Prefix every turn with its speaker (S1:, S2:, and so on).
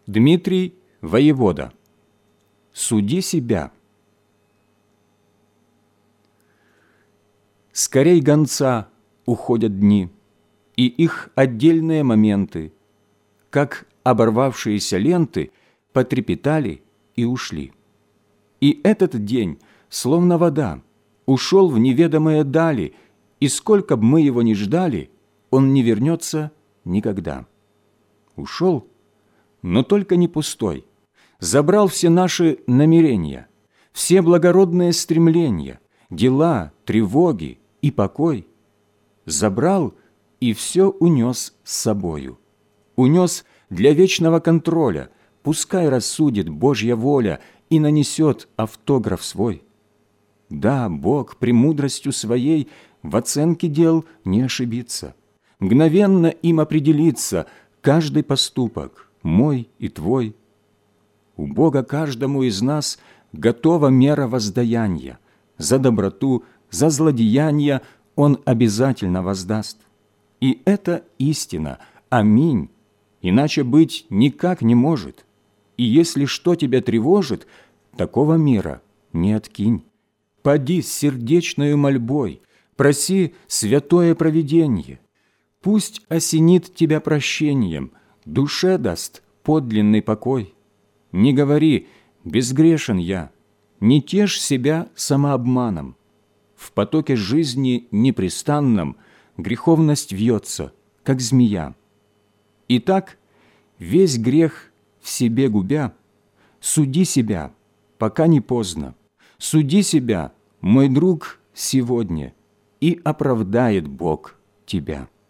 S1: Дмитрий воевода. Суди себя. Скорей гонца уходят дни, и их отдельные моменты, как оборвавшиеся ленты, потрепетали и ушли. И этот день, словно вода, ушел в неведомые дали, и сколько б мы его ни ждали, он не вернется никогда. Ушел, но только не пустой, забрал все наши намерения, все благородные стремления, дела, тревоги и покой. Забрал и все унес с собою. Унес для вечного контроля, пускай рассудит Божья воля и нанесет автограф свой. Да, Бог премудростью своей в оценке дел не ошибится, мгновенно им определится каждый поступок, мой и твой. У Бога каждому из нас готова мера воздаяния. За доброту, за злодеяния Он обязательно воздаст. И это истина. Аминь. Иначе быть никак не может. И если что тебя тревожит, такого мира не откинь. Поди с сердечною мольбой, проси святое провиденье. Пусть осенит тебя прощением, душе даст подлинный покой. Не говори «безгрешен я», не тешь себя самообманом. В потоке жизни непрестанном греховность вьется, как змея. Итак, весь грех в себе губя, суди себя, пока не поздно. Суди себя, мой друг, сегодня, и оправдает Бог тебя.